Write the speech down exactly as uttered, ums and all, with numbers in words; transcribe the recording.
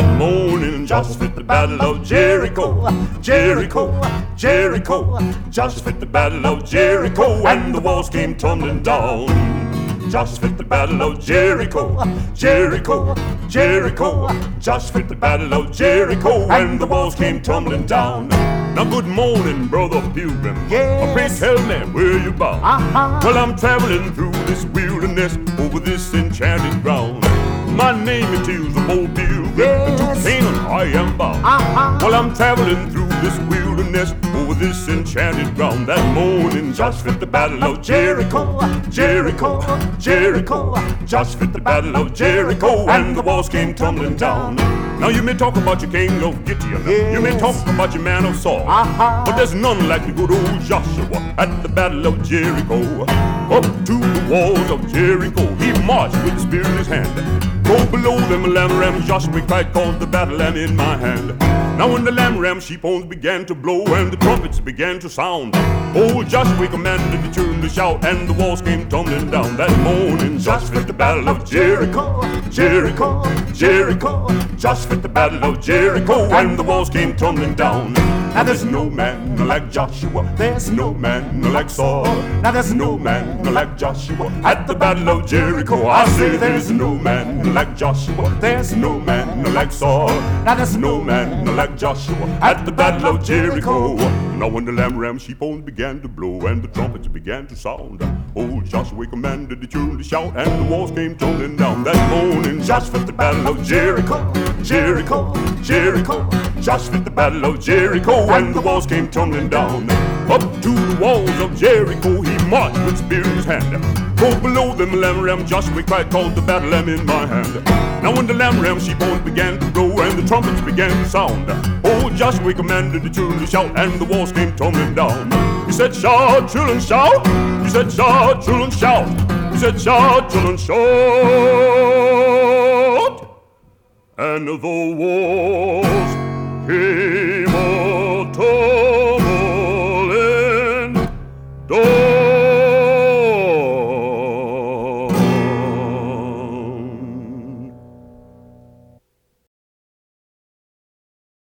that morning. Just fit the battle of Jericho, Jericho, Jericho. Just fit the battle of Jericho, and the walls came tumbling down. Just fit the battle of Jericho, Jericho, Jericho. Just fit the battle of Jericho, and the walls came tumbling down. Now good morning, brother pilgrim. Yes. Pray tell me where you bound. Uh-huh. Well, I'm traveling through this wilderness over this enchanted ground. My name it is the bold pilgrim. Yes. To Canaan I am bound. Uh-huh. Well, I'm traveling through this wilderness over this enchanted ground. That morning, just fit the battle of Jericho, Jericho, Jericho. Just fit the battle of Jericho, and the walls came tumbling down. Now you may talk about your king of Gideon, yes. You may talk about your man of Saul, uh-huh. but there's none like the good old Joshua at the battle of Jericho. Up to the walls of Jericho he marched with the spear in his hand. Go below them, lamb ram, Joshua cried, cause the battle am in my hand. Now when the lamb ram sheep horns began to blow and the trumpets began to sound, old Joshua commanded the children to shout, and the walls came tumbling down. That morning, just fit the battle of Jericho, Jericho, Jericho. Just fit the battle of Jericho, and the walls came tumbling down. Now there's no man like Joshua, there's no man like Saul. Now there's no man like Joshua at the battle of Jericho. I say there's no man like Joshua, there's no man like Saul. Now there's no man like Joshua at the battle of Jericho. Now when the lamb ram sheep horns began to blow and the trumpets began to sound, old Joshua commanded the children to shout, and the walls came tumbling down. That morning, just fit the battle of Jericho, Jericho, Jericho. Just fit the battle of Jericho, and the walls came tumbling down. Up to the walls of Jericho he marched with spear in his hand. Go below them, lamb ram, Joshua cried, called the battle am in my hand. Now when the lamb ram sheep horns began to blow and the trumpets began to sound, old Joshua commanded the children to shout, and the walls came tumbling down. He said, shout, children, shout. He said, shout, children, shout. He said, shout, children, shout. And the walls came